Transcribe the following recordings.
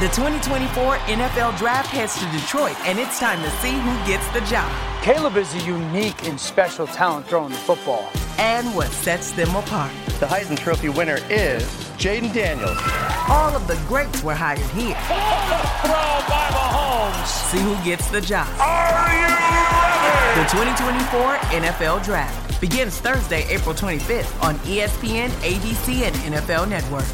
The 2024 NFL Draft heads to Detroit, and it's time to see who gets the job. Caleb is a unique and special talent throwing the football. And what sets them apart. The Heisman Trophy winner is Jaden Daniels. All of the greats were hired here. Throw by Mahomes. See who gets the job. Are you ready? The 2024 NFL Draft begins Thursday, April 25th on ESPN, ABC, and NFL Network.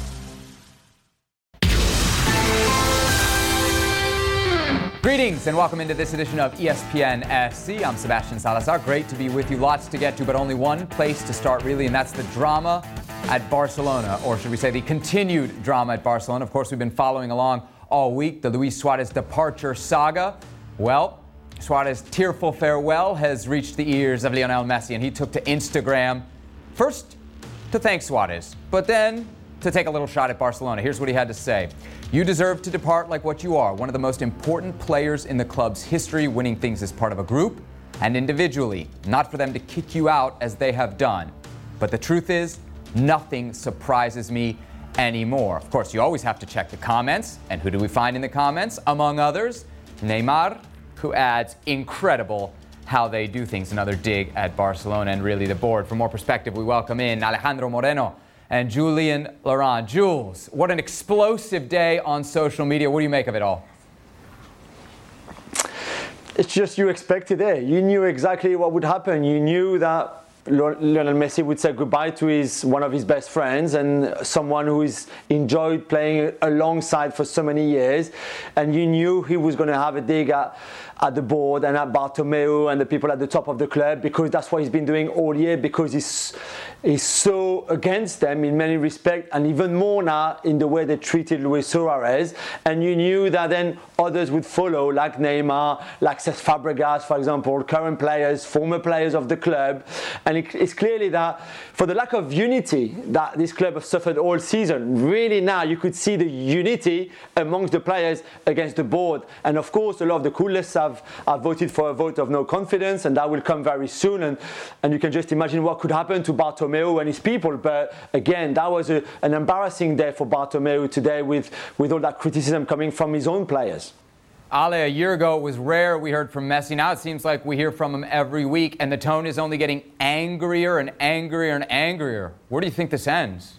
Greetings and welcome into this edition of ESPN SC. I'm Sebastian Salazar. Great to be with you. Lots to get to, but only one place to start really, and that's the drama at Barcelona, or should we say the continued drama at Barcelona. Of course, we've been following along all week, the Luis Suarez departure saga. Well, Suarez's tearful farewell has reached the ears of Lionel Messi, and he took to Instagram first to thank Suarez, but then to take a little shot at Barcelona. Here's what he had to say. You deserve to depart like what you are, one of the most important players in the club's history, winning things as part of a group and individually, not for them to kick you out as they have done. But the truth is, nothing surprises me anymore. Of course, you always have to check the comments. And who do we find in the comments? Among others, Neymar, who adds, incredible how they do things. Another dig at Barcelona and really the board. For more perspective, we welcome in Alejandro Moreno and Julian Laurent. Jules, what an explosive day on social media. What do you make of it all? It's just you expected it. You knew exactly what would happen. You knew that Lionel Messi would say goodbye to one of his best friends and someone who he's enjoyed playing alongside for so many years. And you knew he was going to have a dig at the board and at Bartomeu and the people at the top of the club, because that's what he's been doing all year, because he's so against them in many respects, and even more now in the way they treated Luis Suarez. And you knew that then others would follow, like Neymar, like Cesc Fabregas, for example, current players, former players of the club. And it's clearly that for the lack of unity that this club has suffered all season, really now you could see the unity amongst the players against the board. And of course, a lot of the coolest have voted for a vote of no confidence, and that will come very soon. And you can just imagine what could happen to Bartomeu and his people. But again, that was an embarrassing day for Bartomeu today with all that criticism coming from his own players. Ale, a year ago it was rare we heard from Messi. Now it seems like we hear from him every week, and the tone is only getting angrier and angrier and angrier. Where do you think this ends?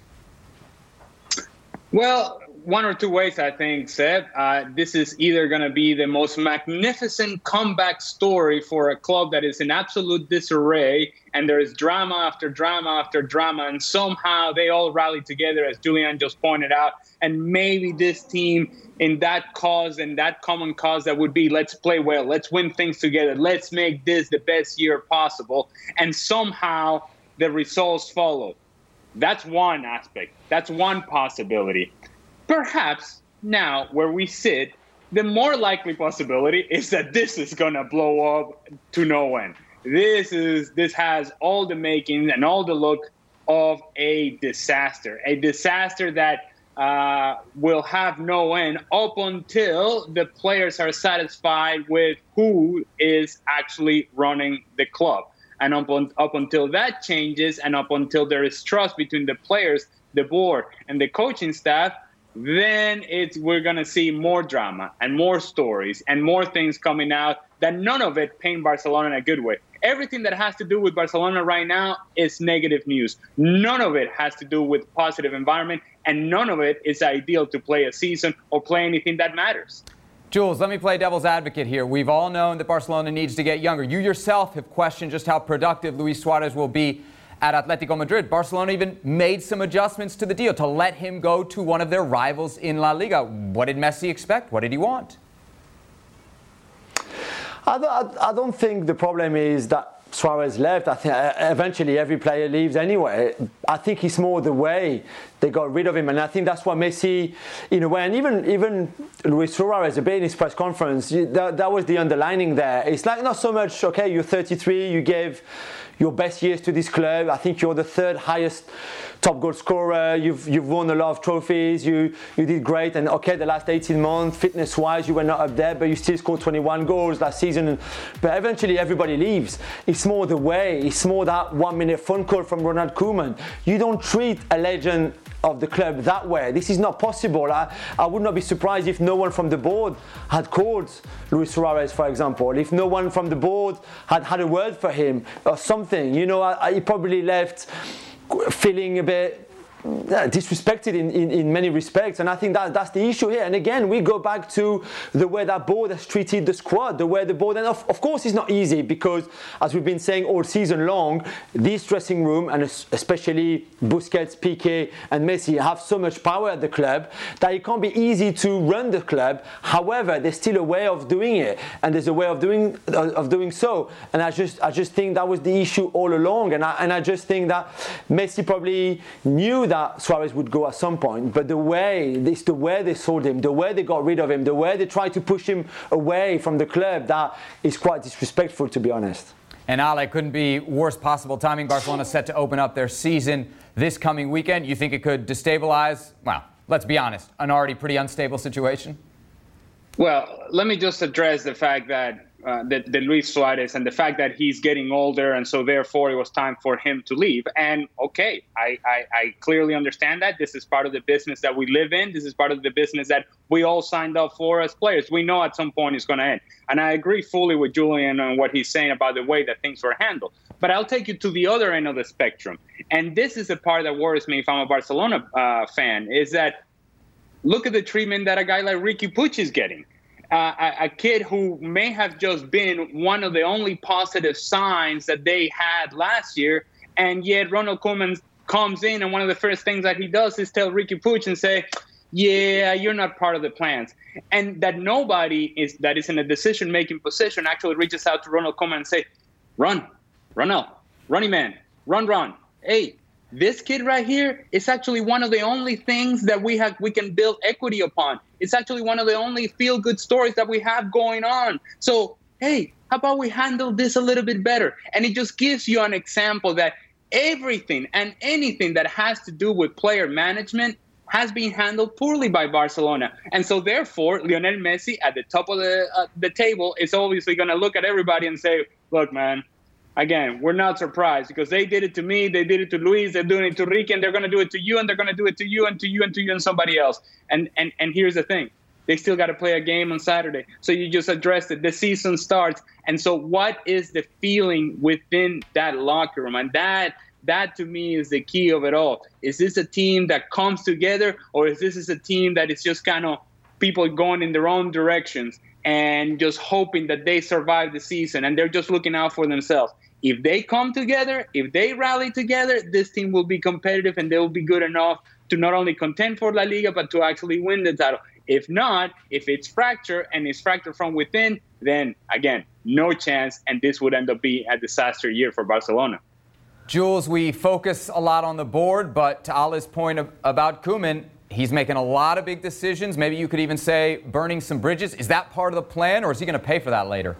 Well, one or two ways, I think, Seb. This is either going to be the most magnificent comeback story for a club that is in absolute disarray, and there is drama after drama after drama, and somehow they all rally together, as Julian just pointed out, and maybe this team in that cause and that common cause that would be, let's play well, let's win things together, let's make this the best year possible, and somehow the results follow. That's one aspect. That's one possibility. Perhaps now, where we sit, the more likely possibility is that this is going to blow up to no end. This has all the makings and all the look of a disaster that will have no end up until the players are satisfied with who is actually running the club. And up until that changes, and up until there is trust between the players, the board, and the coaching staff, then we're going to see more drama and more stories and more things coming out that none of it paint Barcelona in a good way. Everything that has to do with Barcelona right now is negative news. None of it has to do with positive environment, and none of it is ideal to play a season or play anything that matters. Jules, let me play devil's advocate here. We've all known that Barcelona needs to get younger. You yourself have questioned just how productive Luis Suarez will be at Atletico Madrid. Barcelona even made some adjustments to the deal to let him go to one of their rivals in La Liga. What did Messi expect? What did he want? I don't think the problem is that Suarez left. I think eventually every player leaves anyway. I think it's more the way they got rid of him, and I think that's what Messi, in a way, and even Luis Suarez, a bit in his press conference, that was the underlining there. It's like not so much, okay, you're 33, you gave your best years to this club. I think you're the third highest top goal scorer. You've won a lot of trophies. You did great. And okay, the last 18 months, fitness-wise, you were not up there, but you still scored 21 goals last season. But eventually, everybody leaves. It's more the way. It's more that 1-minute phone call from Ronald Koeman. You don't treat a legend of the club that way. This is not possible. I would not be surprised if no one from the board had called Luis Suarez, for example, if no one from the board had had a word for him or something. He probably left feeling a bit disrespected in many respects, and I think that's the issue here. And again, we go back to the way that board has treated the squad, the way the board, and of course it's not easy because, as we've been saying all season long, this dressing room, and especially Busquets, Piqué and Messi, have so much power at the club that it can't be easy to run the club. However, there's still a way of doing it, and there's a way of doing so. And I just think that was the issue all along, and I just think that Messi probably knew that Suarez would go at some point, but the way they sold him, the way they got rid of him, the way they tried to push him away from the club, that is quite disrespectful, to be honest. And Ale, couldn't be worst possible timing. Barcelona set to open up their season this coming weekend. You think it could destabilize, well, let's be honest, an already pretty unstable situation? Well, let me just address the fact that Luis Suarez and the fact that he's getting older, and so therefore it was time for him to leave. And okay, I clearly understand that. This is part of the business that we live in. This is part of the business that we all signed up for as players. We know at some point it's going to end. And I agree fully with Julian on what he's saying about the way that things were handled. But I'll take you to the other end of the spectrum. And this is the part that worries me if I'm a Barcelona fan, is that look at the treatment that a guy like Riqui Puig is getting. A kid who may have just been one of the only positive signs that they had last year, and yet Ronald Koeman comes in and one of the first things that he does is tell Riqui Puig and say, yeah, you're not part of the plans. And that nobody that is in a decision-making position actually reaches out to Ronald Koeman and say, run, running man, run. Hey, this kid right here is actually one of the only things that we can build equity upon. It's actually one of the only feel-good stories that we have going on. So, hey, how about we handle this a little bit better? And it just gives you an example that everything and anything that has to do with player management has been handled poorly by Barcelona. And so, therefore, Lionel Messi at the top of the table is obviously going to look at everybody and say, look, man, again, we're not surprised because they did it to me, they did it to Luis, they're doing it to Ricky, and they're going to do it to you, and they're going to do it to you, and to you, and to you, and somebody else. And here's the thing. They still got to play a game on Saturday. So you just addressed it. The season starts. And so what is the feeling within that locker room? And that to me is the key of it all. Is this a team that comes together, or is this a team that is just kind of people going in their own directions and just hoping that they survive the season and they're just looking out for themselves? If they come together, if they rally together, this team will be competitive and they will be good enough to not only contend for La Liga, but to actually win the title. If not, if it's fractured and it's fractured from within, then again, no chance, and this would end up being a disaster year for Barcelona. Jules, we focus a lot on the board, but to Ale's point about Koeman, he's making a lot of big decisions. Maybe you could even say burning some bridges. Is that part of the plan, or is he going to pay for that later?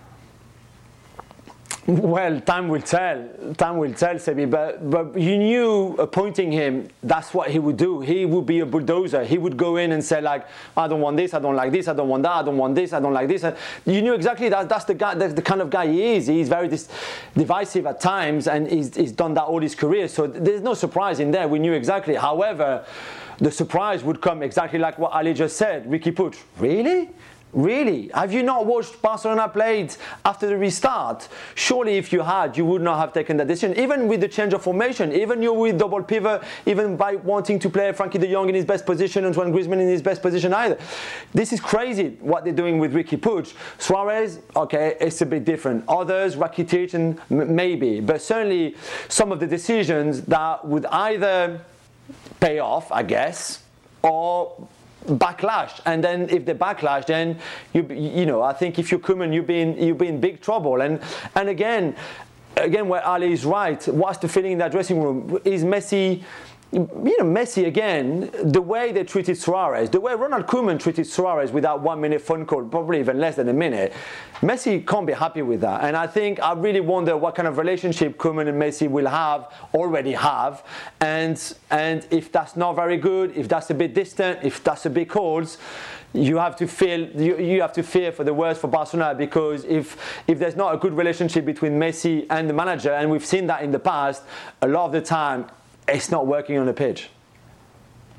Well, time will tell, Sebi, but you knew appointing him, that's what he would do. He would be a bulldozer. He would go in and say, like, I don't want this, I don't like this, I don't want that, I don't want this, I don't like this. You knew exactly that's the guy, that's the kind of guy he is. He's very divisive at times, and he's done that all his career. So there's no surprise in there. We knew exactly. However, the surprise would come exactly like what Ali just said. Riqui Puig, Really? Have you not watched Barcelona played after the restart? Surely if you had, you would not have taken that decision. Even with the change of formation, even you with double pivot, even by wanting to play Frankie de Jong in his best position and Antoine Griezmann in his best position either. This is crazy what they're doing with Riqui Puig. Suarez, okay, it's a bit different. Others, Rakitic, and maybe. But certainly some of the decisions that would either pay off, I guess, or backlash, and then if they backlash, then you know, I think if you're Koeman, you'll be in big trouble. And again, where Ali is right, what's the feeling in that dressing room? Is Messi? Messi again, the way they treated Suarez, the way Ronald Koeman treated Suarez with that 1 minute phone call, probably even less than a minute, Messi can't be happy with that. And I really wonder what kind of relationship Koeman and Messi will already have, and if that's not very good, if that's a bit distant, if that's a bit cold, you have to fear for the worst for Barcelona, because if there's not a good relationship between Messi and the manager, and we've seen that in the past, a lot of the time, it's not working on the pitch.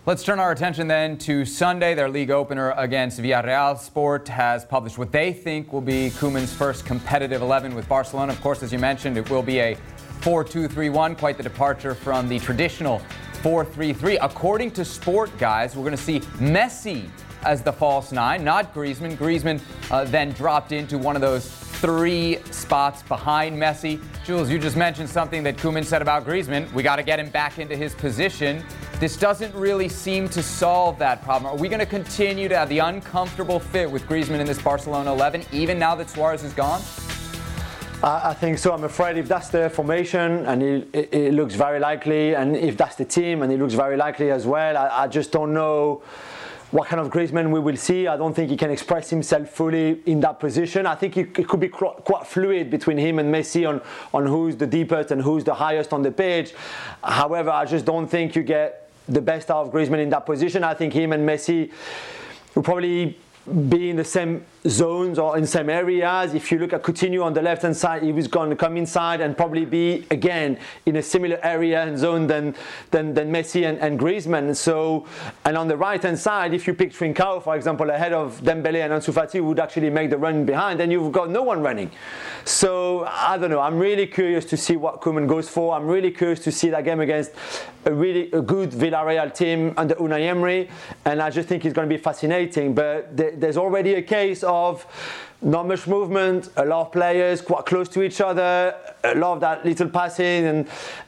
Let's turn our attention then to Sunday. Their league opener against Villarreal. Sport has published what they think will be Koeman's first competitive 11 with Barcelona. Of course, as you mentioned, it will be a 4-2-3-1, quite the departure from the traditional 4-3-3. According to Sport, guys, we're going to see Messi as the false nine, not Griezmann. Griezmann then dropped into one of those 3 spots behind Messi. Jules, you just mentioned something that Koeman said about Griezmann. We got to get him back into his position. This doesn't really seem to solve that problem. Are we going to continue to have the uncomfortable fit with Griezmann in this Barcelona 11, even now that Suarez is gone? I think so. I'm afraid if that's the formation, and it looks very likely, and if that's the team, and it looks very likely as well, I just don't know what kind of Griezmann we will see. I don't think he can express himself fully in that position. I think it could be quite fluid between him and Messi on who's the deepest and who's the highest on the pitch. However, I just don't think you get the best out of Griezmann in that position. I think him and Messi will probably be in the same zones or in same areas. If you look at Coutinho on the left hand side, he was going to come inside and probably be again in a similar area and zone than Messi and Griezmann. So, and on the right hand side, if you pick Trincao, for example, ahead of Dembele and Ansu Fati, who would actually make the run behind, then you've got no one running. So I don't know. I'm really curious to see what Koeman goes for. I'm really curious to see that game against a good Villarreal team under Unai Emery, and I just think it's going to be fascinating. But there's already a case of not much movement, a lot of players quite close to each other, a lot of that little passing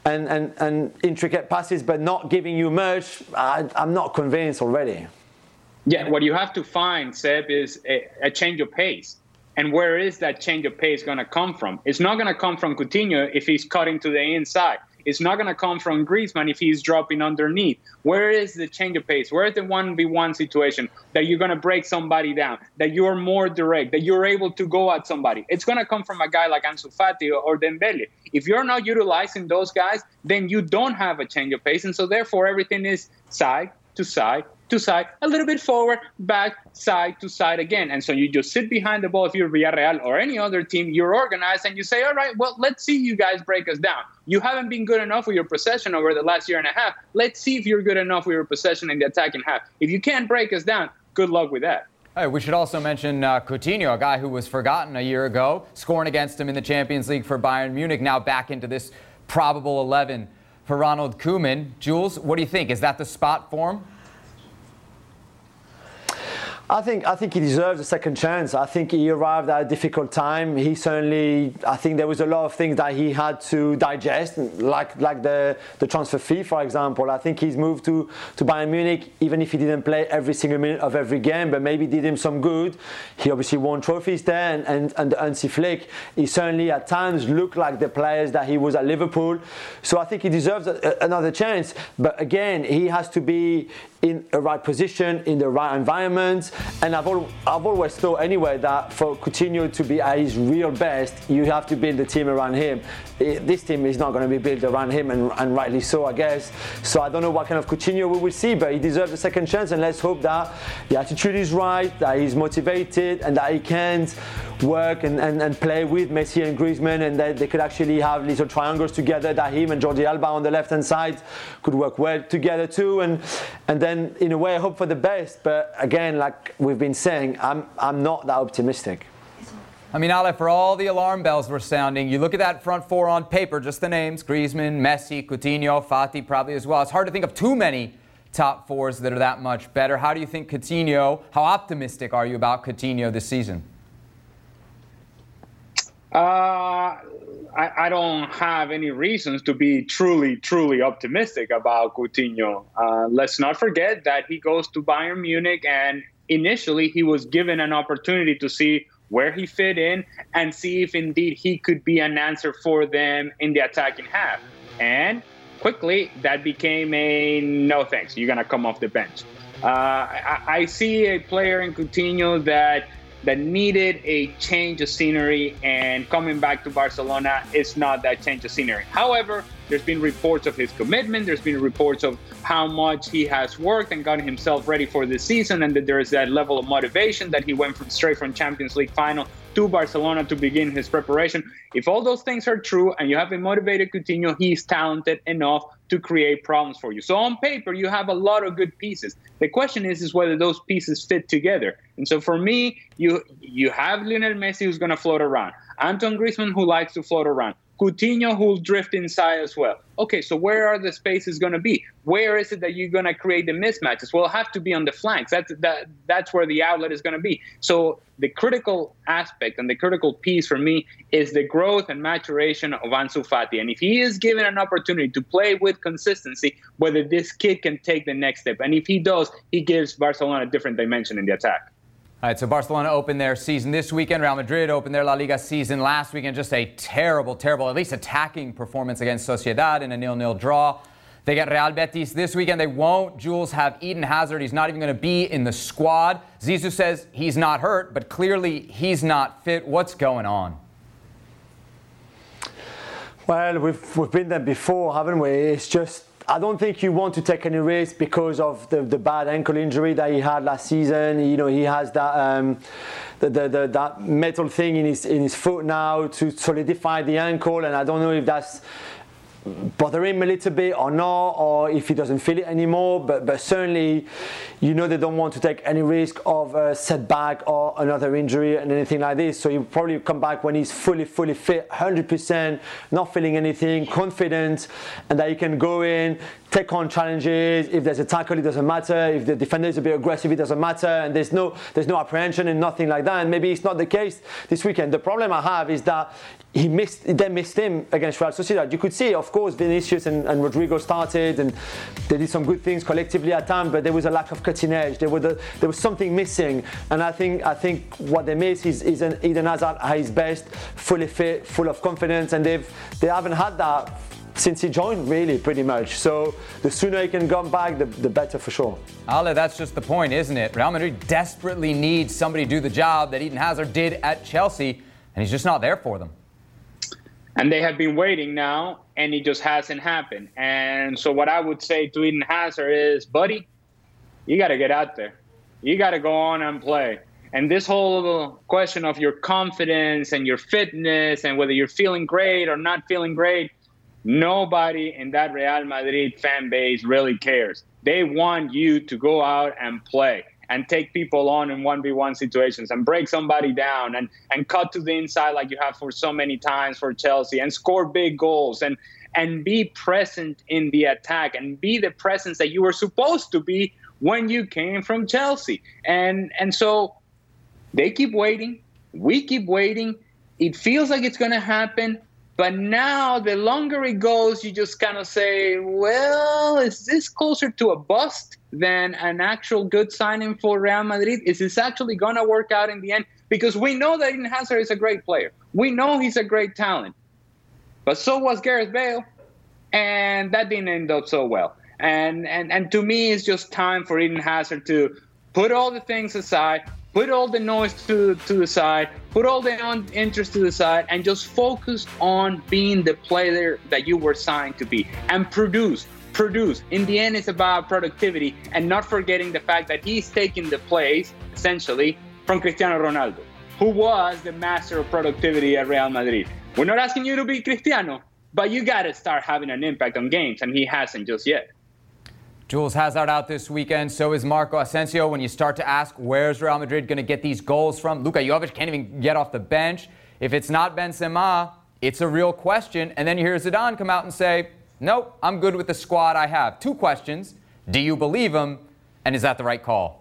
and intricate passes, but not giving you much. I'm not convinced already. Yeah, what you have to find, Seb, is a change of pace. And where is that change of pace going to come from? It's not going to come from Coutinho if he's cutting to the inside. It's not going to come from Griezmann if he's dropping underneath. Where is the change of pace? Where is the 1v1 situation that you're going to break somebody down, that you're more direct, that you're able to go at somebody? It's going to come from a guy like Ansu Fati or Dembele. If you're not utilizing those guys, then you don't have a change of pace. And so therefore, everything is side to side to side, a little bit forward, back, side to side again. And so you just sit behind the ball. If you're Villarreal or any other team, you're organized and you say, all right, well, let's see you guys break us down. You haven't been good enough with your possession over the last year and a half. Let's see if you're good enough with your possession in the attacking half. If you can't break us down, good luck with that. Hey, we should also mention Coutinho, a guy who was forgotten a year ago, scoring against him in the Champions League for Bayern Munich, now back into this probable 11 for Ronald Koeman. Jules, what do you think? Is that the spot for him? I think he deserves a second chance. I think he arrived at a difficult time. I think there was a lot of things that he had to digest, like the transfer fee, for example. I think his move to Bayern Munich, even if he didn't play every single minute of every game, but maybe did him some good. He obviously won trophies there, and the Hansi Flick, he certainly at times looked like the players that he was at Liverpool. So I think he deserves another chance. But again, he has to be in the right position, in the right environment. And I've always thought anyway that for Coutinho to be at his real best, you have to build a team around him. This team is not going to be built around him, and rightly so, I guess. So I don't know what kind of Coutinho we will see, but he deserves a second chance, and let's hope that the attitude is right, that he's motivated, and that he can work and play with Messi and Griezmann, and that they could actually have little triangles together, that him and Jordi Alba on the left-hand side could work well together too, and then in a way I hope for the best. But again, like we've been saying, I'm not that optimistic. I mean, Ale, for all the alarm bells were sounding, you look at that front four on paper, just the names, Griezmann, Messi, Coutinho, Fati probably as well. It's hard to think of too many top fours that are that much better. How do you think Coutinho, how optimistic are you about Coutinho this season? I don't have any reasons to be truly optimistic about Coutinho. Let's not forget that he goes to Bayern Munich, and initially he was given an opportunity to see where he fit in and see if indeed he could be an answer for them in the attacking half. And quickly that became a no thanks, you're going to come off the bench. I see a player in Coutinho that needed a change of scenery, and coming back to Barcelona is not that change of scenery. However, there's been reports of his commitment. There's been reports of how much he has worked and gotten himself ready for this season, and that there is that level of motivation that he went straight from Champions League final to Barcelona to begin his preparation. If all those things are true and you have a motivated Coutinho, he's talented enough to create problems for you. So on paper, you have a lot of good pieces. The question is whether those pieces fit together. And so for me, you have Lionel Messi, who's going to float around. Antoine Griezmann, who likes to float around. Coutinho, who'll drift inside as well. Okay, so where are the spaces going to be? Where is it that you're going to create the mismatches? Well, it'll have to be on the flanks. That's where the outlet is going to be. So the critical aspect and the critical piece for me is the growth and maturation of Ansu Fati. And if he is given an opportunity to play with consistency, whether this kid can take the next step. And if he does, he gives Barcelona a different dimension in the attack. All right, so Barcelona opened their season this weekend. Real Madrid opened their La Liga season last weekend. Just a terrible, at least attacking performance against Sociedad in a 0-0 draw. They get Real Betis this weekend. They won't, Jules, have Eden Hazard. He's not even going to be in the squad. Zizou says he's not hurt, but clearly he's not fit. What's going on? Well, we've been there before, haven't we? It's just, I don't think you want to take any risk because of the bad ankle injury that he had last season. You know, he has that that metal thing in his foot now to solidify the ankle, and I don't know if that's bothering him a little bit or not, or if he doesn't feel it anymore, but certainly, you know, they don't want to take any risk of a setback or another injury and anything like this. So he'll probably come back when he's fully fit, 100%, not feeling anything, confident, and that he can go in, take on challenges. If there's a tackle, it doesn't matter. If the defender is a bit aggressive, it doesn't matter. And there's no apprehension and nothing like that. And maybe it's not the case this weekend. The problem I have is that they missed him against Real Sociedad. You could see, of course, Vinicius and Rodrigo started, and they did some good things collectively at times, but there was a lack of cutting edge. There was something missing, and I think what they miss is an Eden Hazard at his best, fully fit, full of confidence, and they haven't had that since he joined, really, pretty much. So the sooner he can come back, the better for sure. Ale, that's just the point, isn't it? Real Madrid desperately needs somebody to do the job that Eden Hazard did at Chelsea, and he's just not there for them. And they have been waiting now, and it just hasn't happened. And so what I would say to Eden Hazard is, buddy, you got to get out there. You got to go on and play. And this whole question of your confidence and your fitness and whether you're feeling great or not feeling great, nobody in that Real Madrid fan base really cares. They want you to go out and play and take people on in 1v1 situations and break somebody down and cut to the inside like you have for so many times for Chelsea and score big goals and be present in the attack and be the presence that you were supposed to be when you came from Chelsea. And so they keep waiting. We keep waiting. It feels like it's going to happen. But now, the longer it goes, you just kind of say, well, is this closer to a bust than an actual good signing for Real Madrid? Is this actually going to work out in the end? Because we know that Eden Hazard is a great player. We know he's a great talent. But so was Gareth Bale, and that didn't end up so well. And to me, it's just time for Eden Hazard to put all the things aside, put all the noise to the side, put all the interest to the side, and just focus on being the player that you were signed to be and produce. In the end, it's about productivity and not forgetting the fact that he's taking the place, essentially, from Cristiano Ronaldo, who was the master of productivity at Real Madrid. We're not asking you to be Cristiano, but you got to start having an impact on games, and he hasn't just yet. Jules Hazard out this weekend, so is Marco Asensio. When you start to ask, where's Real Madrid going to get these goals from? Luka Jovic can't even get off the bench. If it's not Benzema, it's a real question. And then you hear Zidane come out and say, nope, I'm good with the squad I have. Two questions. Do you believe him? And is that the right call?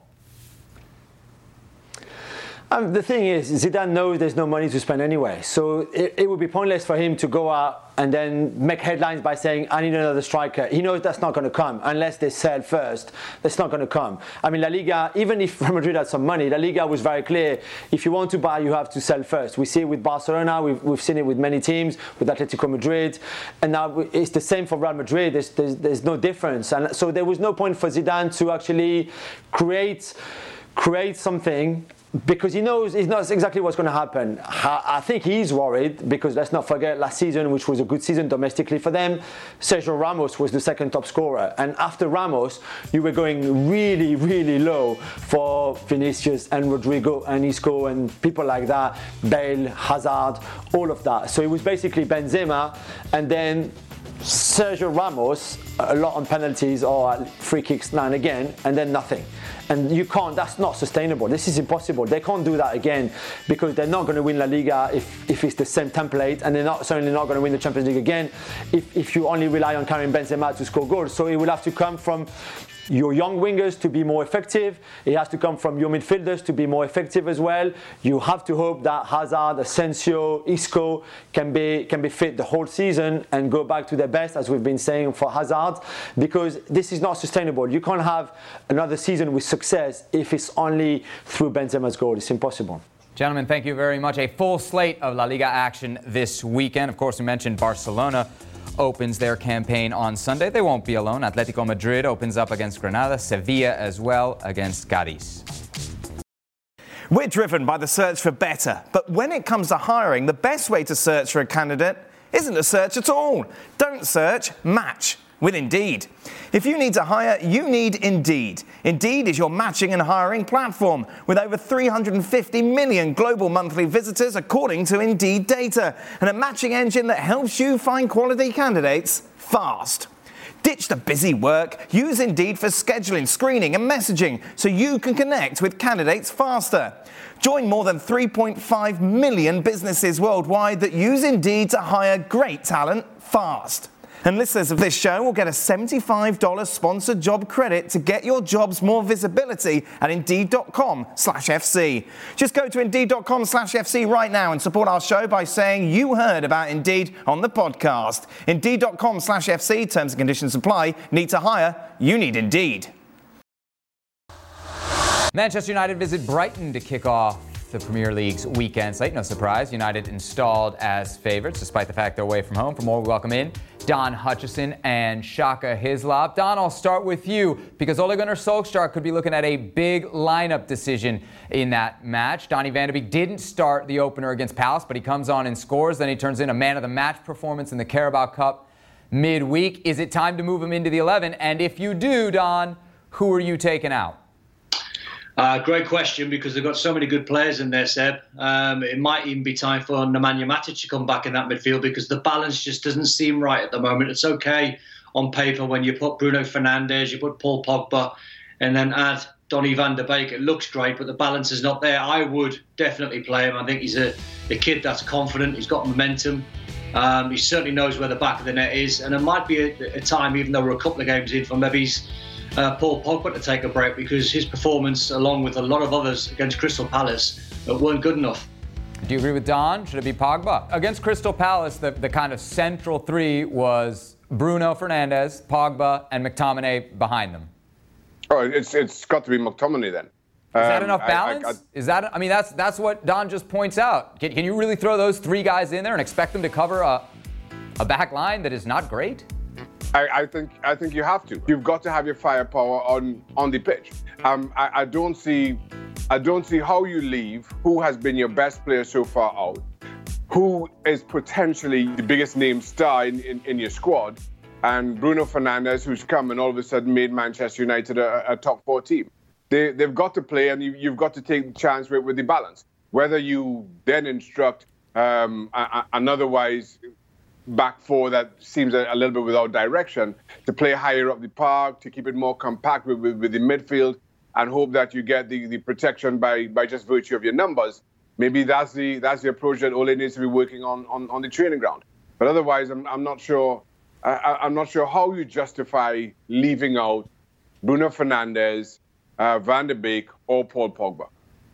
The thing is, Zidane knows there's no money to spend anyway. So it would be pointless for him to go out and then make headlines by saying, I need another striker. He knows that's not going to come unless they sell first. That's not going to come. I mean, La Liga, even if Real Madrid had some money, La Liga was very clear. If you want to buy, you have to sell first. We see it with Barcelona. We've seen it with many teams, with Atletico Madrid. And now it's the same for Real Madrid. There's no difference. And so there was no point for Zidane to actually create something because he knows exactly what's going to happen. I think he's worried because let's not forget last season, which was a good season domestically for them, Sergio Ramos was the second top scorer. And after Ramos, you were going really, really low for Vinicius and Rodrigo and Isco and people like that, Bale, Hazard, all of that. So it was basically Benzema and then Sergio Ramos, a lot on penalties or free kicks now and again, and then nothing. And you can't, that's not sustainable. This is impossible. They can't do that again because they're not going to win La Liga if it's the same template, and they're certainly not going to win the Champions League again if you only rely on Karim Benzema to score goals. So it will have to come from your young wingers to be more effective. It has to come from your midfielders to be more effective as well. You have to hope that Hazard, Asensio, Isco can be fit the whole season and go back to their best, as we've been saying for Hazard, because this is not sustainable. You can't have another season with success if it's only through Benzema's goal. It's impossible. Gentlemen, thank you very much. A full slate of La Liga action this weekend. Of course, we mentioned Barcelona opens their campaign on Sunday. They won't be alone. Atletico Madrid opens up against Granada, Sevilla as well against Cadiz. We're driven by the search for better, but when it comes to hiring, the best way to search for a candidate isn't to search at all. Don't search, match with Indeed. If you need to hire, you need Indeed. Indeed is your matching and hiring platform with over 350 million global monthly visitors according to Indeed data, and a matching engine that helps you find quality candidates fast. Ditch the busy work. Use Indeed for scheduling, screening and messaging so you can connect with candidates faster. Join more than 3.5 million businesses worldwide that use Indeed to hire great talent fast. And listeners of this show will get a $75 sponsored job credit to get your jobs more visibility at Indeed.com/FC. Just go to Indeed.com/FC right now and support our show by saying you heard about Indeed on the podcast. Indeed.com/FC, terms and conditions apply. Need to hire? You need Indeed. Manchester United visit Brighton to kick off the Premier League's weekend slate. No surprise, United installed as favorites despite the fact they're away from home. For more, we welcome in Don Hutchison and Shaka Hislop. Don, I'll start with you because Ole Gunnar Solskjaer could be looking at a big lineup decision in that match. Donny van de Beek didn't start the opener against Palace, but he comes on and scores. Then he turns in a man-of-the-match performance in the Carabao Cup midweek. Is it time to move him into the 11? And if you do, Don, who are you taking out? Great question, because they've got so many good players in there, Seb. It might even be time for Nemanja Matic to come back in that midfield because the balance just doesn't seem right at the moment. It's okay on paper when you put Bruno Fernandes, you put Paul Pogba, and then add Donny van de Beek. It looks great, but the balance is not there. I would definitely play him. I think he's a kid that's confident. He's got momentum. He certainly knows where the back of the net is. And it might be a time, even though we're a couple of games in, for maybe Paul Pogba to take a break, because his performance, along with a lot of others against Crystal Palace, weren't good enough. Do you agree with Don? Should it be Pogba? Against Crystal Palace, the kind of central three was Bruno Fernandes, Pogba, and McTominay behind them. Oh, it's got to be McTominay then. Is that enough balance? That's what Don just points out. Can you really throw those three guys in there and expect them to cover a back line that is not great? I think you have to. You've got to have your firepower on the pitch. I don't see how you leave who has been your best player so far out, who is potentially the biggest name star in your squad, and Bruno Fernandes, who's come and all of a sudden made Manchester United a top 4 team. They've got to play, and you've got to take the chance with the balance. Whether you then instruct an otherwise back four that seems a little bit without direction, to play higher up the park, to keep it more compact with the midfield, and hope that you get the protection by just virtue of your numbers. Maybe that's the approach that Ole needs to be working on the training ground. But otherwise, I'm not sure. I'm not sure how you justify leaving out Bruno Fernandes, Van de Beek, or Paul Pogba.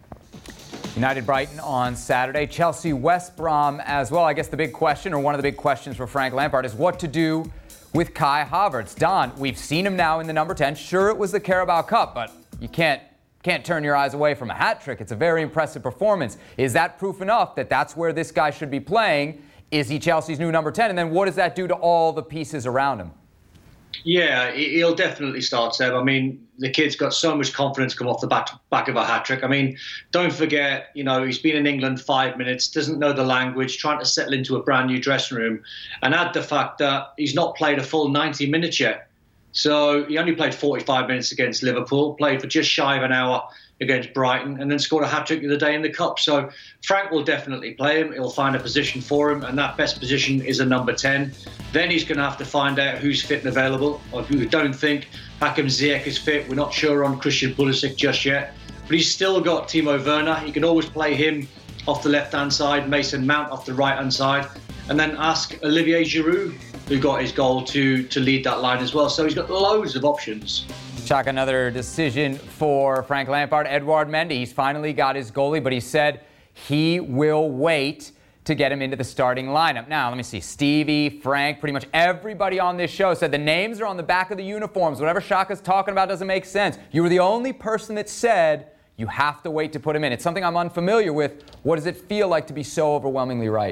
United Brighton on Saturday. Chelsea West Brom as well. I guess the big question, or one of the big questions for Frank Lampard, is what to do with Kai Havertz. Don, we've seen him now in the number 10. Sure, it was the Carabao Cup, but you can't turn your eyes away from a hat trick. It's a very impressive performance. Is that proof enough that that's where this guy should be playing? Is he Chelsea's new number 10? And then what does that do to all the pieces around him? Yeah, he'll definitely start, Seb. I mean, the kid's got so much confidence come off the back of a hat-trick. I mean, don't forget, he's been in England 5 minutes, doesn't know the language, trying to settle into a brand new dressing room, and add the fact that he's not played a full 90 minutes yet. So he only played 45 minutes against Liverpool, played for just shy of an hour against Brighton, and then scored a hat-trick the other day in the Cup. So Frank will definitely play him. He'll find a position for him, and that best position is a number 10. Then he's going to have to find out who's fit and available. We don't think Hakim Ziyech is fit. We're not sure on Christian Pulisic just yet. But he's still got Timo Werner. He can always play him off the left-hand side, Mason Mount off the right-hand side, and then ask Olivier Giroud, who got his goal, to lead that line as well. So he's got loads of options. Chuck, another decision for Frank Lampard. Edouard Mendy, he's finally got his goalie, but he said he will wait to get him into the starting lineup. Now, let me see. Stevie, Frank, pretty much everybody on this show said the names are on the back of the uniforms. Whatever Shaka's talking about doesn't make sense. You were the only person that said you have to wait to put him in. It's something I'm unfamiliar with. What does it feel like to be so overwhelmingly right?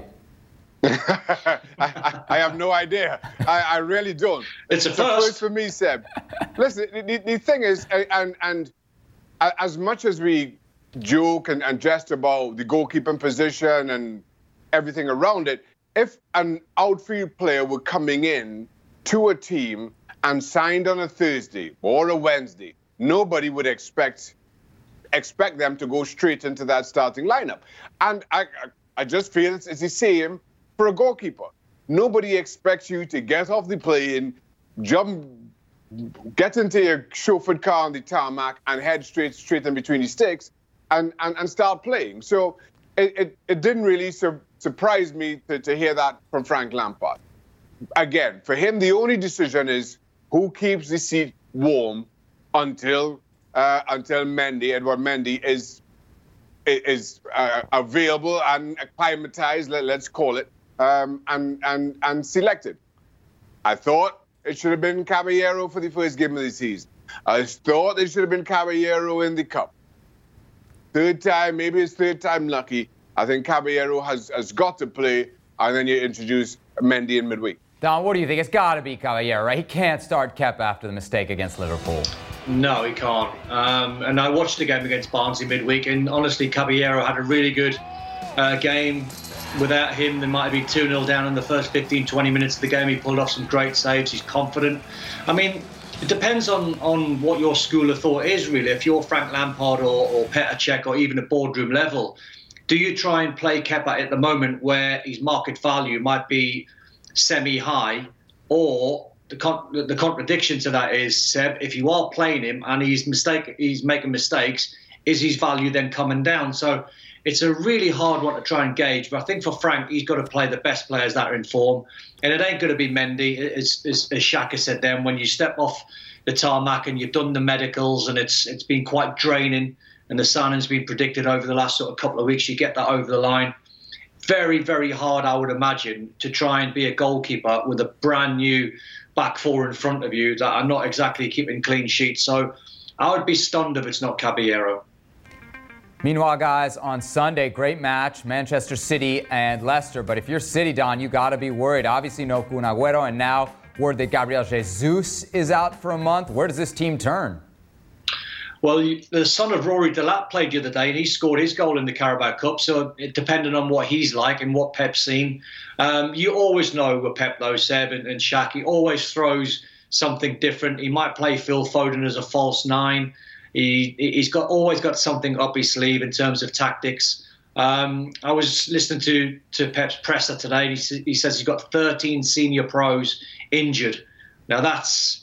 I have no idea. I really don't. It's a first for me, Seb. Listen, the thing is, and as much as we joke and jest about the goalkeeping position and everything around it, if an outfield player were coming in to a team and signed on a Thursday or a Wednesday, nobody would expect them to go straight into that starting lineup. And I just feel it's the same for a goalkeeper. Nobody expects you to get off the plane, get into your chauffeured car on the tarmac and head straight in between the sticks and start playing. So it didn't really surprise me to hear that from Frank Lampard. Again, for him, the only decision is who keeps the seat warm until Edouard Mendy is available and acclimatized, let's call it, and selected. I thought it should have been Caballero for the first game of the season. I thought it should have been Caballero in the Cup. Third time, maybe it's third time lucky. I think Caballero has got to play, and then you introduce Mendy in midweek. Don, what do you think? It's got to be Caballero, right? He can't start Kepa after the mistake against Liverpool. No, he can't. And I watched the game against Barnsley midweek, and honestly, Caballero had a really good game. Without him, they might have been 2-0 down in the first 15, 20 minutes of the game. He pulled off some great saves. He's confident. I mean, it depends on what your school of thought is, really. If you're Frank Lampard or Petr Cech or even a boardroom level, do you try and play Kepa at the moment where his market value might be semi-high, or the contradiction to that is, Seb, if you are playing him and he's making mistakes, is his value then coming down? So it's a really hard one to try and gauge. But I think for Frank, he's got to play the best players that are in form. And it ain't going to be Mendy. As Xhaka said then, when you step off the tarmac and you've done the medicals and it's been quite draining and the signing's been predicted over the last sort of couple of weeks, you get that over the line. Very, very hard, I would imagine, to try and be a goalkeeper with a brand new back four in front of you that are not exactly keeping clean sheets. So I would be stunned if it's not Caballero. Meanwhile, guys, on Sunday, great match, Manchester City and Leicester. But if you're City, Don, you got to be worried. Obviously, no Kun Agüero, and now word that Gabriel Jesus is out for a month. Where does this team turn? Well, the son of Rory Delap played the other day, and he scored his goal in the Carabao Cup. So it depending on what he's like and what Pep's seen. You always know what Pep knows, Seb and Shaq. He always throws something different. He might play Phil Foden as a false nine. He's always got something up his sleeve in terms of tactics. I was listening to Pep's presser today, and he says he's got 13 senior pros injured. Now that's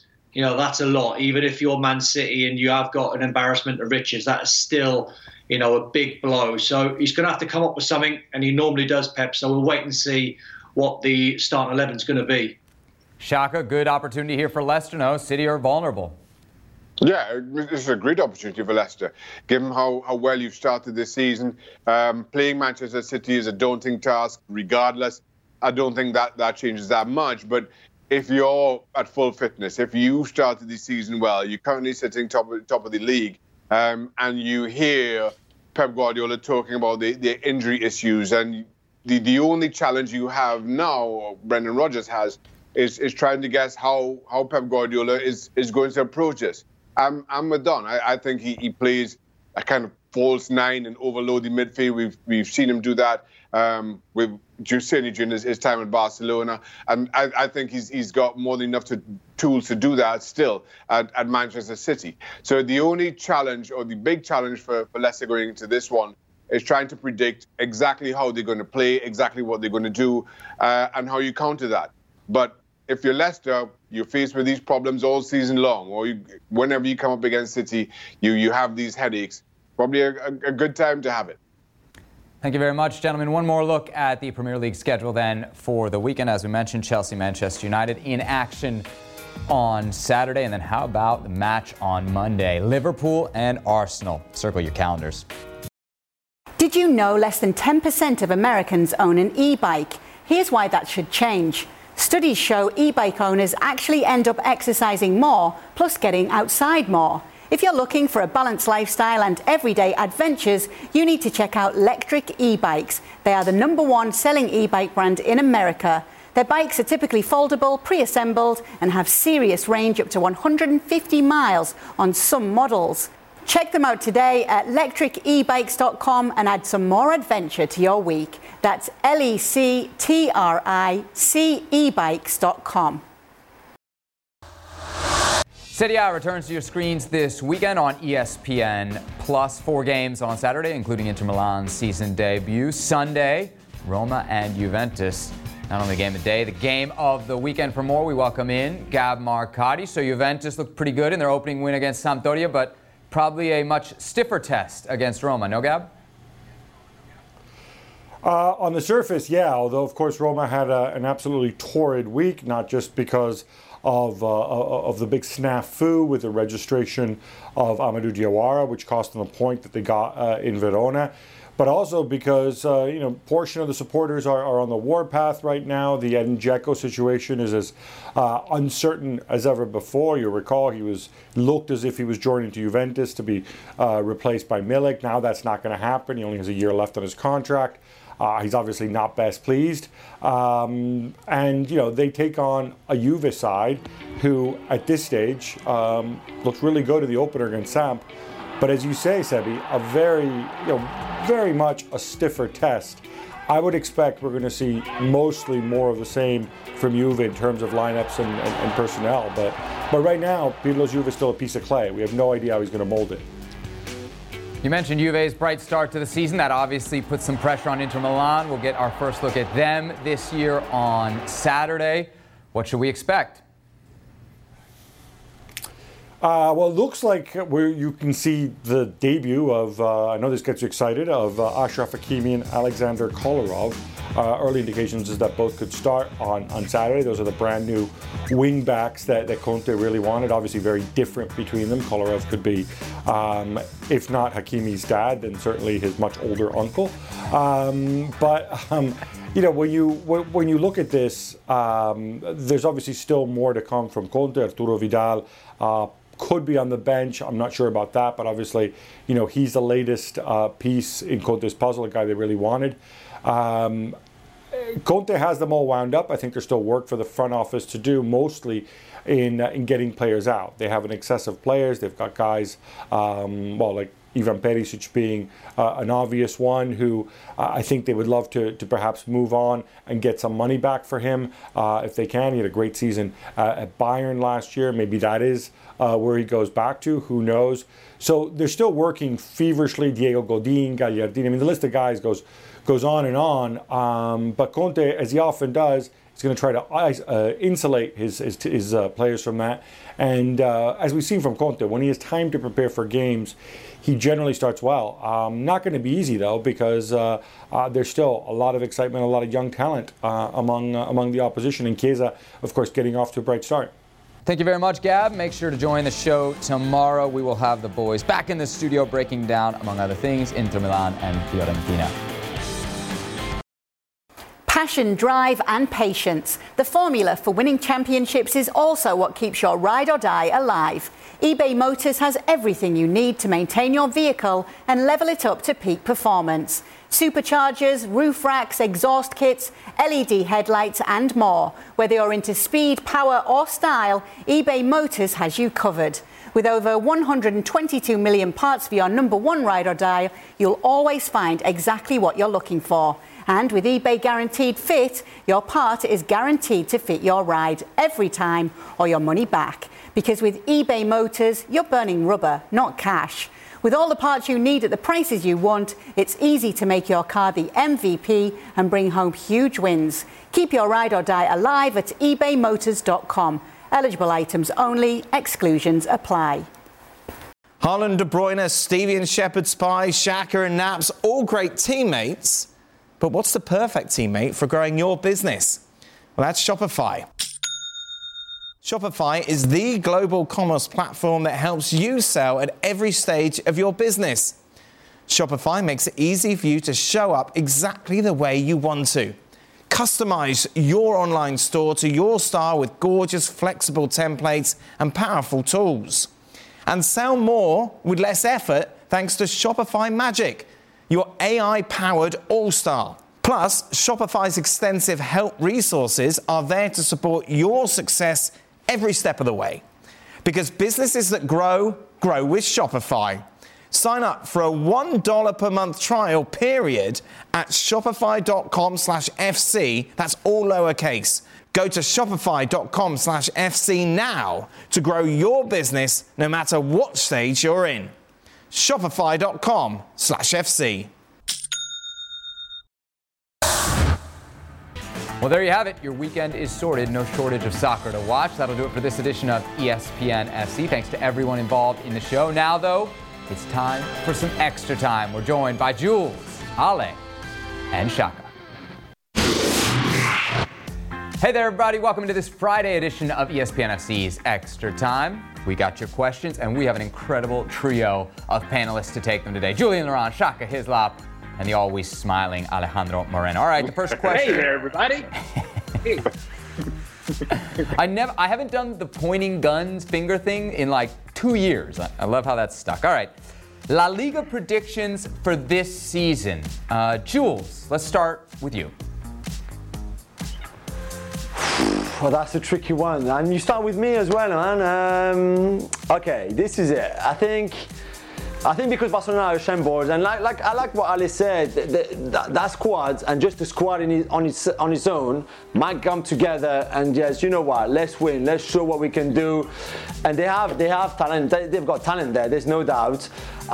a lot. Even if you're Man City and you have got an embarrassment of riches, that is still, a big blow. So he's going to have to come up with something, and he normally does, Pep. So we'll wait and see what the starting 11 is going to be. Shaka, good opportunity here for Leicester. No, City are vulnerable. Yeah, it's a great opportunity for Leicester, given how well you've started this season. Playing Manchester City is a daunting task, regardless. I don't think that changes that much. But if you're at full fitness, if you started the season well, you're currently sitting top of the league, and you hear Pep Guardiola talking about the injury issues, and the only challenge you have now, or Brendan Rodgers has, is trying to guess how Pep Guardiola is going to approach this. I'm with Don. I think he plays a kind of false nine and overload the midfield. We've seen him do that with certainly during his time in Barcelona, and I think he's got more than enough tools to do that still at Manchester City. So the only challenge, or the big challenge for Leicester going into this one, is trying to predict exactly how they're going to play, exactly what they're going to do, and how you counter that. But if you're Leicester, you're faced with these problems all season long, or whenever you come up against City, you have these headaches. Probably a good time to have it. Thank you very much, gentlemen. One more look at the Premier League schedule then for the weekend. As we mentioned, Chelsea, Manchester United in action on Saturday. And then how about the match on Monday? Liverpool and Arsenal. Circle your calendars. Did you know less than 10% of Americans own an e-bike? Here's why that should change. Studies show e-bike owners actually end up exercising more, plus getting outside more. If you're looking for a balanced lifestyle and everyday adventures, you need to check out Lectric e-bikes. They are the #1 selling e-bike brand in America. Their bikes are typically foldable, pre-assembled, and have serious range up to 150 miles on some models. Check them out today at lectricebikes.com and add some more adventure to your week. That's lectricebikes.com. Serie A returns to your screens this weekend on ESPN+. 4 games on Saturday, including Inter Milan's season debut. Sunday, Roma and Juventus. Not only game of the day, the game of the weekend. For more, we welcome in Gab Marcotti. So Juventus looked pretty good in their opening win against Sampdoria, but probably a much stiffer test against Roma. No, Gab? On the surface, yeah, although, of course, Roma had an absolutely torrid week, not just because of the big snafu with the registration of Amadou Diawara, which cost them a point that they got in Verona, but also because portion of the supporters are on the warpath right now. The Edin Dzeko situation is as uncertain as ever before. You recall he looked as if he was joining to Juventus to be replaced by Milik. Now that's not going to happen. He only has a year left on his contract. He's obviously not best pleased. And, they take on a Juve side who, at this stage, looks really good at the opener against Samp. But as you say, Sebi, a very much a stiffer test. I would expect we're going to see mostly more of the same from Juve in terms of lineups and personnel. But right now, Pirlo's Juve is still a piece of clay. We have no idea how he's going to mold it. You mentioned Juve's bright start to the season. That obviously puts some pressure on Inter Milan. We'll get our first look at them this year on Saturday. What should we expect? Well, it looks like you can see the debut of, I know this gets you excited, of Achraf Hakimi and Alexander Kolarov. Early indications is that both could start on Saturday. Those are the brand new wing backs that Conte really wanted. Obviously very different between them. Kolarov could be, if not Hakimi's dad, then certainly his much older uncle. When you look at this, there's obviously still more to come from Conte. Arturo Vidal could be on the bench. I'm not sure about that, but obviously, he's the latest piece in Conte's puzzle, a guy they really wanted. Conte has them all wound up. I think there's still work for the front office to do, mostly in getting players out. They have an excess of players. They've got guys, like Ivan Perisic being an obvious one who I think they would love to perhaps move on and get some money back for him if they can. He had a great season at Bayern last year. Maybe that is where he goes back to. Who knows? So they're still working feverishly. Diego Godin, Gagliardini. I mean, the list of guys goes on and on. But Conte, as he often does, is going to try to insulate his players from that. And as we've seen from Conte, when he has time to prepare for games, he generally starts well. Not going to be easy, though, because there's still a lot of excitement, a lot of young talent among the opposition. And Chiesa, of course, getting off to a bright start. Thank you very much, Gab. Make sure to join the show tomorrow. We will have the boys back in the studio breaking down, among other things, Inter Milan and Fiorentina. Passion, drive, and patience. The formula for winning championships is also what keeps your ride or die alive. eBay Motors has everything you need to maintain your vehicle and level it up to peak performance. Superchargers, roof racks, exhaust kits, LED headlights, and more. Whether you're into speed, power, or style, eBay Motors has you covered. With over 122 million parts for your number one ride or die, you'll always find exactly what you're looking for. And with eBay Guaranteed Fit, your part is guaranteed to fit your ride every time or your money back. Because with eBay Motors, you're burning rubber, not cash. With all the parts you need at the prices you want, it's easy to make your car the MVP and bring home huge wins. Keep your ride or die alive at ebaymotors.com. Eligible items only. Exclusions apply. Haaland, De Bruyne, Stevie and Shepherd's Pie, Xhaka and Naps, all great teammates. But what's the perfect teammate for growing your business? Well, that's Shopify. Shopify is the global commerce platform that helps you sell at every stage of your business. Shopify makes it easy for you to show up exactly the way you want to. Customize your online store to your style with gorgeous, flexible templates and powerful tools. And sell more with less effort thanks to Shopify Magic, your AI-powered all-star. Plus, Shopify's extensive help resources are there to support your success every step of the way. Because businesses that grow, grow with Shopify. Sign up for a $1 per month trial period at shopify.com/FC. That's all lowercase. Go to shopify.com/FC now to grow your business no matter what stage you're in. Shopify.com/FC. Well, there you have it. Your weekend is sorted. No shortage of soccer to watch. That'll do it for this edition of ESPN FC. Thanks to everyone involved in the show. Now, though, it's time for some extra time. We're joined by Jules, Ale, and Shaka. Hey there, everybody. Welcome to this Friday edition of ESPN FC's Extra Time. We got your questions, and we have an incredible trio of panelists to take them today. Julian Laurent, Shaka Hislop, and the always smiling Alejandro Moreno. All right, the first question. Hey there, everybody. Hey. I haven't done the pointing guns finger thing in like 2 years. I love how that's stuck. All right, La Liga predictions for this season. Jules, let's start with you. Well, that's a tricky one. And you start with me as well, man. Okay, this is it. I think because Barcelona are shambles, and I like what Ali said, that squad and just the squad on its own might come together and yes, you know what, let's win, let's show what we can do. And they have talent, they've got talent there, there's no doubt.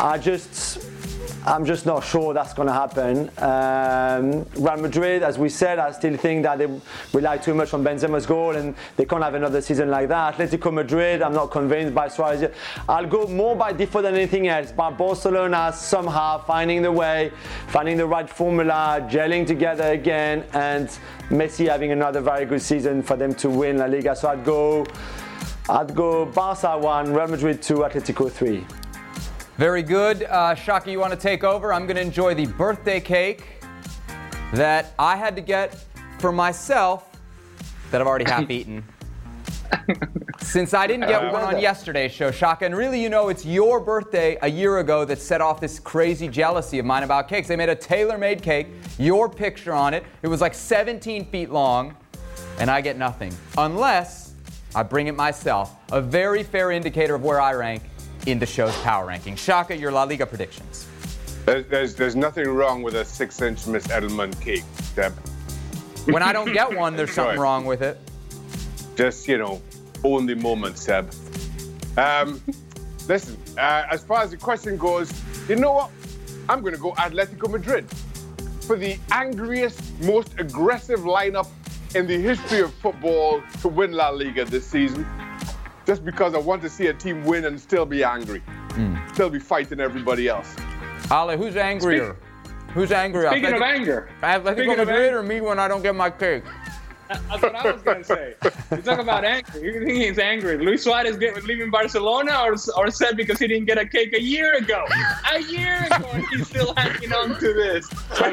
I'm just not sure that's going to happen. Real Madrid, as we said, I still think that they rely too much on Benzema's goal and they can't have another season like that. Atletico Madrid, I'm not convinced by Suarez. I'll go more by default than anything else. But Barcelona somehow finding the way, finding the right formula, gelling together again, and Messi having another very good season for them to win La Liga. So I'd go Barca 1, Real Madrid 2, Atletico 3. Very good. Shaka, you want to take over? I'm going to enjoy the birthday cake that I had to get for myself that I've already half eaten. Since I didn't get one on yesterday's show, Shaka, and really, you know, it's your birthday a year ago that set off this crazy jealousy of mine about cakes. They made a tailor-made cake, your picture on it. It was like 17 feet long, and I get nothing. Unless I bring it myself. A very fair indicator of where I rank in the show's power ranking. Shaka, your La Liga predictions. There's nothing wrong with a 6-inch Miss Edelman cake, Deb. When I don't get one, there's something wrong with it. Just, own the moment, Seb. Listen, as far as the question goes, you know what? I'm going to go Atletico Madrid for the angriest, most aggressive lineup in the history of football to win La Liga this season. Just because I want to see a team win and still be angry. Still be fighting everybody else. Ale, who's angrier? Who's angrier? Speaking of anger. Atletico Madrid or me when I don't get my cake? That's what I was going to say. You talk about angry. You think he's angry. Luis Suarez leaving Barcelona or said because he didn't get a cake a year ago. A year ago, and he's still hanging on to this.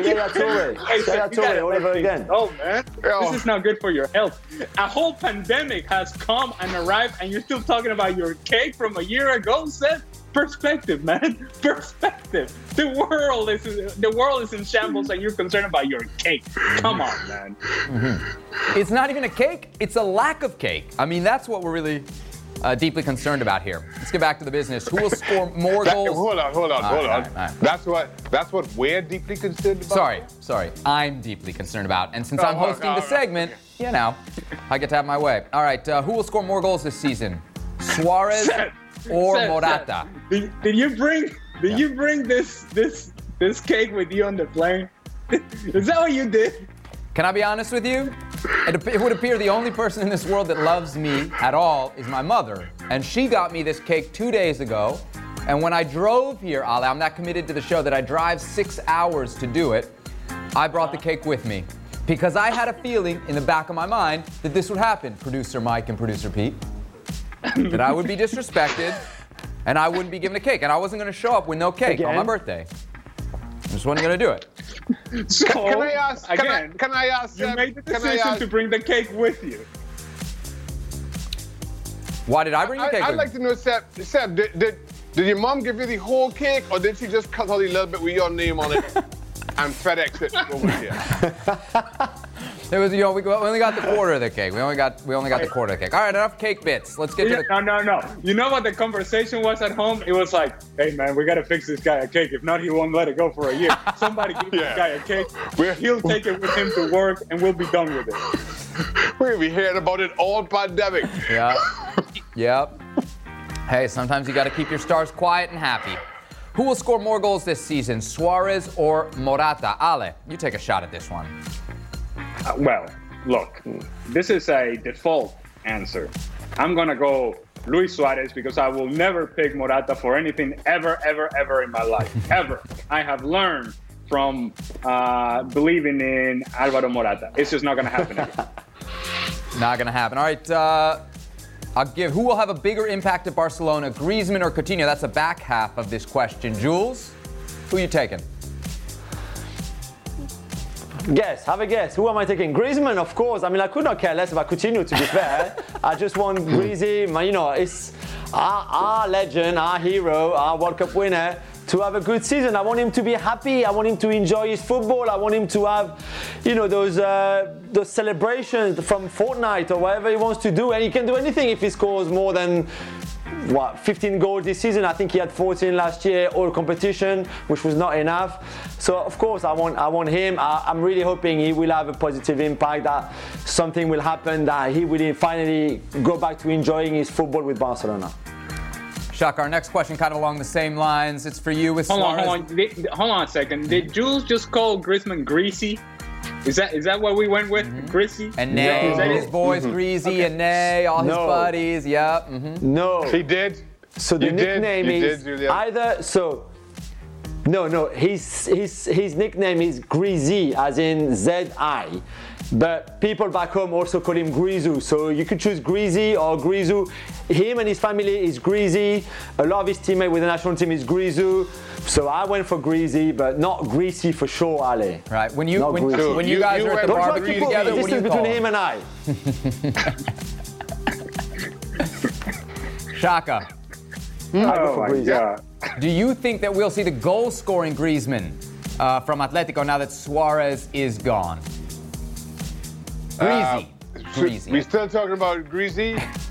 All over again. Oh, man. This is not good for your health. A whole pandemic has come and arrived, and you're still talking about your cake from a year ago, Seth? Perspective, man. Perspective. The world is in shambles, and you're concerned about your cake. Come on, man. Mm-hmm. It's not even a cake. It's a lack of cake. I mean, that's what we're really deeply concerned about here. Let's get back to the business. Who will score more goals? Hold on. All right. That's what we're deeply concerned about. Sorry. I'm deeply concerned about. And since I'm hosting the segment, you know, I get to have my way. All right. Who will score more goals this season? Suarez or Morata? Did you bring this cake with you on the plane? Is that what you did? Can I be honest with you? It would appear the only person in this world that loves me at all is my mother. And she got me this cake 2 days ago. And when I drove here, Ale, I'm that committed to the show that I drive 6 hours to do it. I brought the cake with me because I had a feeling in the back of my mind that this would happen, producer Mike and producer Pete, that I would be disrespected and I wouldn't be given a cake. And I wasn't going to show up with no cake on my birthday. I just wasn't going to do it. So, can I ask? Can I ask? You made the decision to bring the cake with you. Why did I bring the cake? I'd like to know, Seb, did your mom give you the whole cake, or did she just cut out a little bit with your name on it and FedEx it over here? It was, we only got the quarter of the cake. We only got the quarter of the cake. All right, enough cake bits. Let's get to the... No. You know what the conversation was at home? It was like, hey, man, we got to fix this guy a cake. If not, he won't let it go for a year. Somebody give this guy a cake. He'll take it with him to work, and we'll be done with it. We'll be hearing about it all pandemic. Yep. Hey, sometimes you got to keep your stars quiet and happy. Who will score more goals this season, Suarez or Morata? Ale, you take a shot at this one. Well, look, this is a default answer. I'm going to go Luis Suarez because I will never pick Morata for anything ever in my life. Ever. I have learned from believing in Alvaro Morata. It's just not going to happen again. Not going to happen. All right, who will have a bigger impact at Barcelona, Griezmann or Coutinho? That's the back half of this question. Jules, who are you taking? Have a guess. Who am I taking? Griezmann, of course. I mean, I could not care less about Coutinho, to be fair. I just want Greasy, it's our legend, our hero, our World Cup winner, to have a good season. I want him to be happy. I want him to enjoy his football. I want him to have, those celebrations from Fortnite or whatever he wants to do. And he can do anything if he scores more than 15 goals this season. I think he had 14 last year, all competition, which was not enough. So of course I want him. I'm really hoping he will have a positive impact, that something will happen, that he will finally go back to enjoying his football with Barcelona. Shaka, our next question kind of along the same lines. It's for you with Suarez. Hold on a second. Did Jules just call Griezmann greasy? Is that what we went with? Mm-hmm. Greasy? And Nay, his boys, Greasy and Nay, all his buddies. Yep. Mm-hmm. No. He did. So the nickname is either so. No. His nickname is Greasy, as in Z-I. But people back home also call him Grisou. So you could choose Greasy or Grisou. Him and his family is Greasy. A lot of his teammates with the national team is Grisou. So I went for Greasy, but not Greasy for sure, Ale. Right. When you guys are at the barbecue together, what do you call between him and I. Shaka. Do you think that we'll see the goal-scoring Griezmann from Atletico now that Suarez is gone? Greasy. We still talking about Greasy?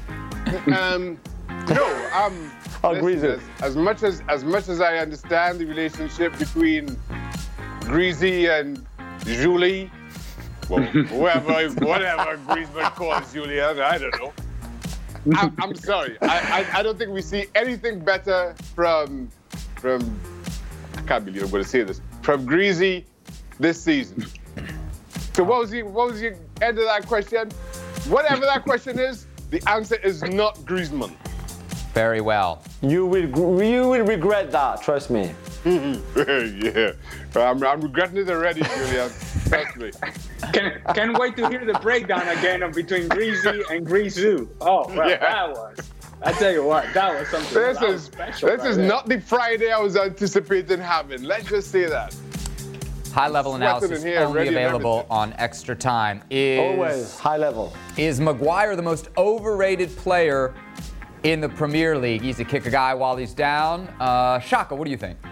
Greasy. As much as I understand the relationship between Greasy and Julie, whatever Griezmann calls Julian, I don't know. I'm sorry. I don't think we see anything better from I can't believe I'm going to say this, from Greasy this season. So what was the end of that question? Whatever that question is, the answer is not Griezmann. Very well. You will regret that, trust me. Yeah. I'm regretting it already, Julian. Trust me. Can't wait to hear the breakdown again of between Greasy and Greasy. Oh, well, that was. I tell you what, that was something. This is not the Friday I was anticipating having. Let's just say that. High-level analysis only available on Extra Time. Always high level. Is Maguire the most overrated player in the Premier League? Easy to kick a guy while he's down. Shaka, what do you think?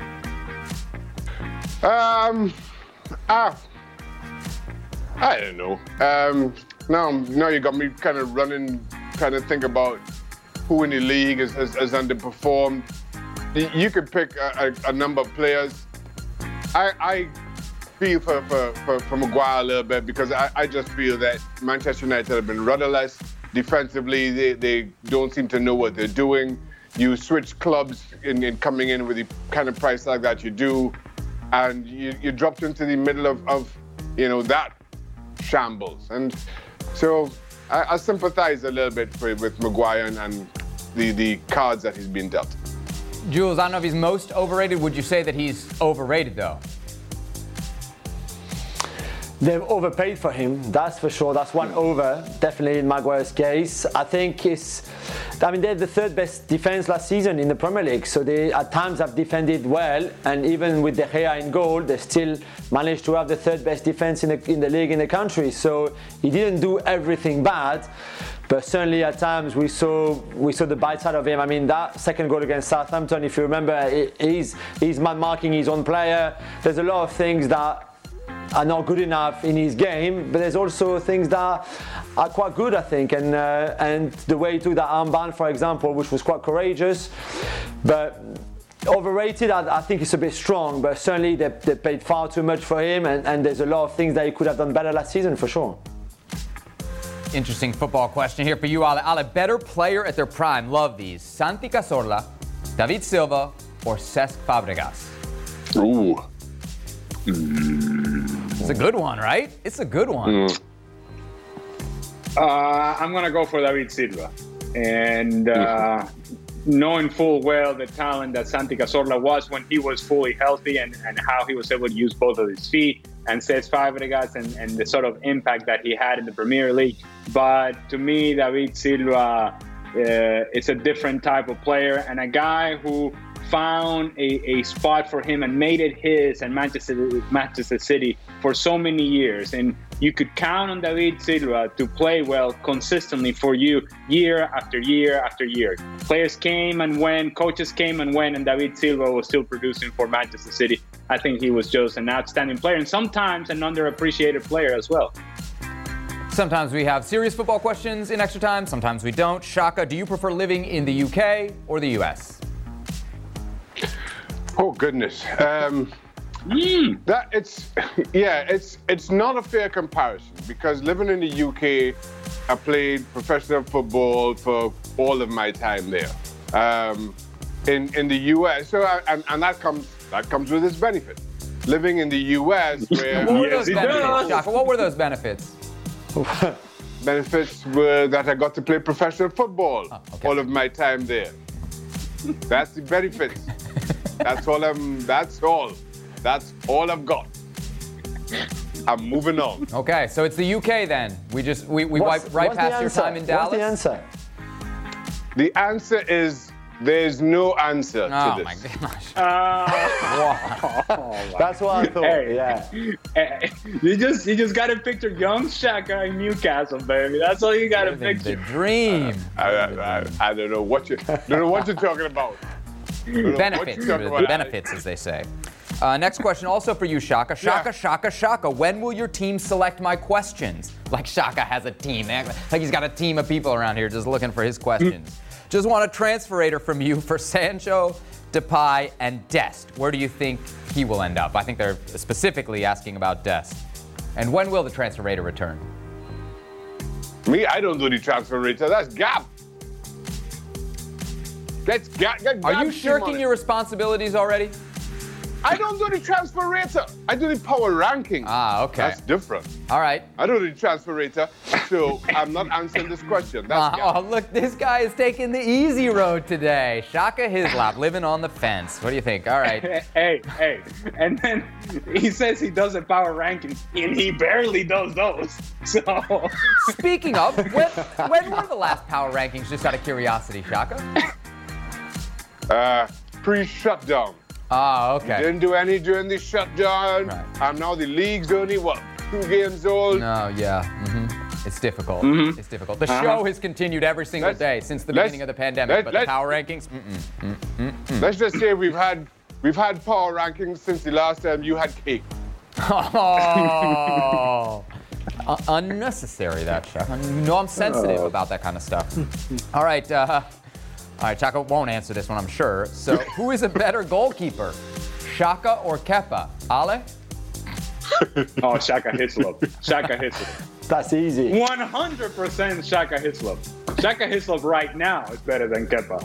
I don't know. Now you got me kind of running, trying to think about who in the league has underperformed. You could pick a number of players. I feel for Maguire a little bit because I just feel that Manchester United have been rudderless. Defensively, they don't seem to know what they're doing. You switch clubs in coming in with the kind of price like that you do, and you dropped into the middle of that shambles. And so I sympathize a little bit with Maguire and the cards that he's been dealt. Jules, I don't know if he's most overrated. Would you say that he's overrated, though? They've overpaid for him, that's for sure. That's one over, definitely in Maguire's case. I think they're the third best defense last season in the Premier League, so they at times have defended well, and even with De Gea in goal, they still managed to have the third best defense in the league in the country. So he didn't do everything bad, but certainly at times we saw the bite side of him. I mean, that second goal against Southampton, if you remember, he's man-marking his own player. There's a lot of things that are not good enough in his game, but there's also things that are quite good, I think, and the way he took that armband, for example, which was quite courageous, but overrated, I think it's a bit strong, but certainly they paid far too much for him, and there's a lot of things that he could have done better last season, for sure. Interesting football question here for you, Ale. Better player at their prime, love these, Santi Cazorla, David Silva, or Cesc Fabregas? Ooh. It's a good one, right? It's a good one. I'm going to go for David Silva. And knowing full well the talent that Santi Cazorla was when he was fully healthy and how he was able to use both of his feet, and Cesc Fabregas and the sort of impact that he had in the Premier League. But to me, David Silva is a different type of player and a guy who found a spot for him and made it his and Manchester City for so many years. And you could count on David Silva to play well consistently for you year after year after year. Players came and went, coaches came and went, and David Silva was still producing for Manchester City. I think he was just an outstanding player and sometimes an underappreciated player as well. Sometimes we have serious football questions in Extra Time, sometimes we don't. Shaka, do you prefer living in the UK or the US? Oh goodness, it's not a fair comparison because living in the UK, I played professional football for all of my time there. In the US, and that comes with its benefit. Living in the US, where what were those benefits, Shaka? What were those benefits? Benefits were that I got to play professional football all of my time there. That's the benefits. That's all I've got. I'm moving on. Okay, so it's the UK then. We wiped right past your time in Dallas. What's the answer? The answer is there's no answer to this. Oh my gosh. That's what I thought. Yeah. You just got to picture young Shaka in Newcastle, baby. That's all you got to picture. The dream. I don't know what you're talking about. Benefits, as they say. Next question, also for you, Shaka. Shaka. When will your team select my questions? Like Shaka has a team. Like he's got a team of people around here just looking for his questions. Just want a transferator from you for Sancho, Depay, and Dest. Where do you think he will end up? I think they're specifically asking about Dest. And when will the transferator return? Me, I don't do the transferator. That's Gab. Get Are you shirking your responsibilities already? I don't do the transferator. I do the power ranking. Ah, okay. That's different. All right. I don't do the transferator, so I'm not answering this question. That's Oh, look, this guy is taking the easy road today. Shaka Hislop, living on the fence. What do you think? All right. Hey. And then he says he does a power ranking, and he barely does those. So. Speaking of, when were the last power rankings, just out of curiosity, Shaka? Pre-shutdown. Oh, okay. Didn't do any during the shutdown. Right. Now the league's only, 2 games old? No, yeah. It's difficult. Mm-hmm. It's difficult. The show has continued every single day since the beginning of the pandemic, but the power rankings, Let's just say we've had power rankings since the last time you had cake. Oh. Unnecessary, that, Shaka. You know I'm sensitive about that kind of stuff. All right, Shaka won't answer this one, I'm sure. So, who is a better goalkeeper, Shaka or Kepa? Ale? Oh, Shaka Hislop. Shaka Hislop. That's easy. 100% Shaka Hislop. Shaka Hislop right now is better than Kepa.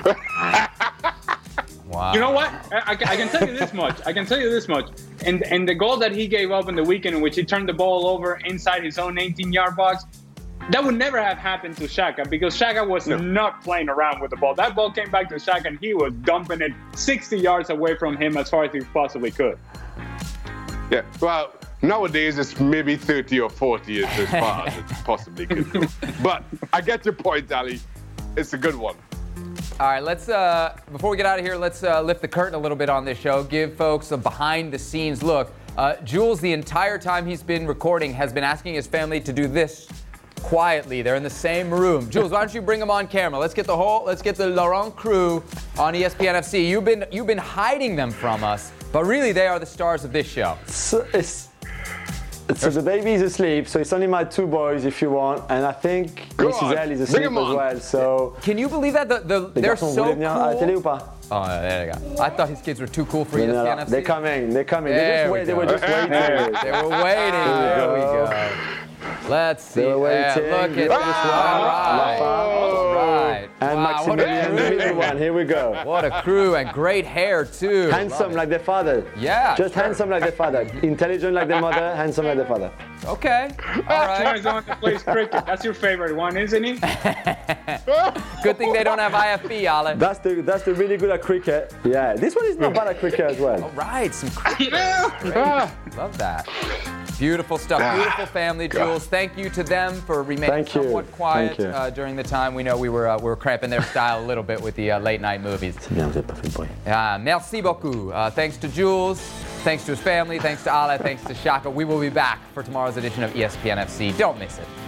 Wow. You know what? I can tell you this much. And the goal that he gave up in the weekend in which he turned the ball over inside his own 18-yard box, that would never have happened to Shaka because Shaka was not playing around with the ball. That ball came back to Shaka and he was dumping it 60 yards away from him as far as he possibly could. Yeah, well, nowadays it's maybe 30 or 40 as far as it possibly could go. But I get your point, Ali. It's a good one. All right, let's, before we get out of here, let's lift the curtain a little bit on this show, give folks a behind-the-scenes look. Jules, the entire time he's been recording, has been asking his family to do this quietly. They're in the same room. Jules, why don't you bring them on camera? Let's get the Laurent crew on ESPN FC. You've been hiding them from us, but really they are the stars of this show. So the baby is asleep, so it's only my 2 boys if you want, and I think Mrs. L is asleep as well. So can you believe that they're so cool? Oh, there you go. I thought his kids were too cool for ESPN FC. They're coming. They were just waiting. They were waiting. There we go. Let's see. They were waiting. Look at this. All right. And Maximilian, the middle one. Here we go. What a crew, and great hair too. Handsome like their father. Yeah. Just handsome like their father. Intelligent like their mother. Handsome like their father. Okay. All right. He's the one that plays cricket. That's your favorite one, isn't he? Good thing they don't have IFB, Ale. That's the really good at cricket. Yeah. This one is not bad at cricket as well. All right. Some cricket. Love that. Beautiful stuff. Beautiful family, Jules. Thank you to them for remaining somewhat quiet during the time. We know we were cramping their style a little bit with the late night movies. Merci beaucoup. Thanks to Jules. Thanks to his family. Thanks to Ale. Thanks to Shaka. We will be back for tomorrow's edition of ESPN FC. Don't miss it.